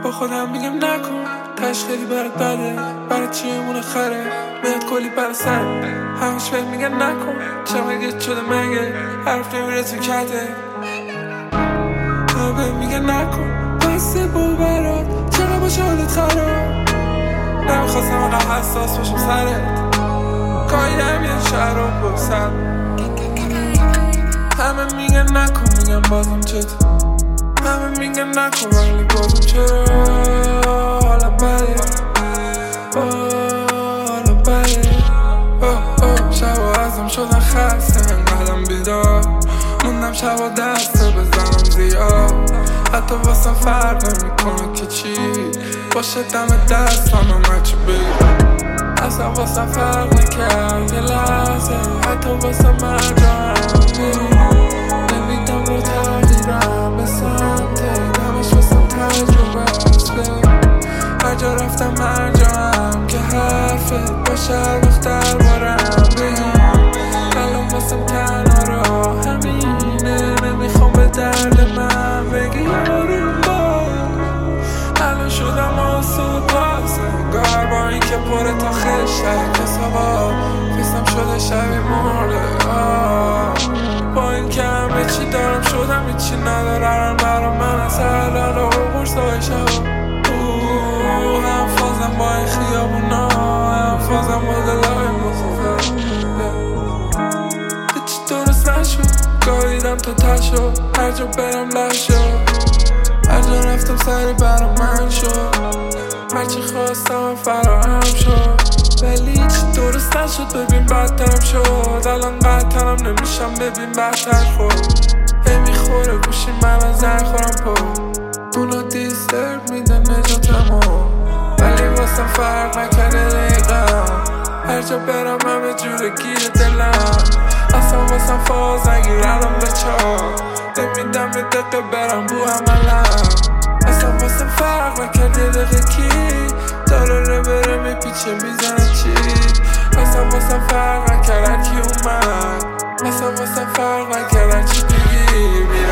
با خودم میگم نکن، تش خیلی برات بده، برات چیه مونه خره، میاد کلی پر سر همش فکر میگن نکن، چقدر شده مگه حرف نمیره تو کته، همه میگن نکن بسته برات، چقدر باشه حالت خراب، نمیخواستم آنقدر حساس باشم سرت، گاهیدم یه شهر رو بسر، همه میگن نکن، میگن بازم چطور، همه میگن نکن ولی بازم چرا حالم بده، حالم بده، شبا ازم شدن خسته، انقدرم بیدار موندم شبا دسته بزنم زیاد، حتی واسه فرق نمیکنه که چی باشه دم دستانم هرچی بگیر، اصلا واسه فرق نکرد یه لحظه، حتی واسه مرجعم نمیدم رو تغییرم به سمته، دمش واسم تجربه است، هر جا رفتم مرجعم که حرفت باشه هر وقت دربارم بگم، الان واسم تنها را همینه، نمیخوام به درد من بگی یارون باش، الان شدم آسود بازه، انگار با این که پره تا خشتر کسابا فیسم شده شبیه مرده، با این که همه چی دارم شدم هیچی ندارم برا من از حلال و قرصای شبا، هم فازم با این خیابونا، هم فازم با دلای مصافر، هیچی درست نشد، گاهیدم تا تشو، هر جا برم لشو، هر جا رفتم سری برا من شد، هرچی خواستم فراهم شد، ولی هیچی درست نشد، ببین بدترم شد، الان قطرم نمیشم ببین بدتر خود، میخوره گوشی من از زن خورم پا، اونو دیسترب میده نجاتمو، ولی واسم فرق نکرده دقیقم، هر جا برم همه جوره گیر دلم، اصلا واسم فاز نگیر الان به چار، نمیدم یه دقیقه برم بو عملم، اصلا واسم فرق نکرده دقیقه کی داره بره میپیچه میزنه چی، اصلا واسم فرق نکرد کی اومد، اصلا واسم فرق نکرد چی بگی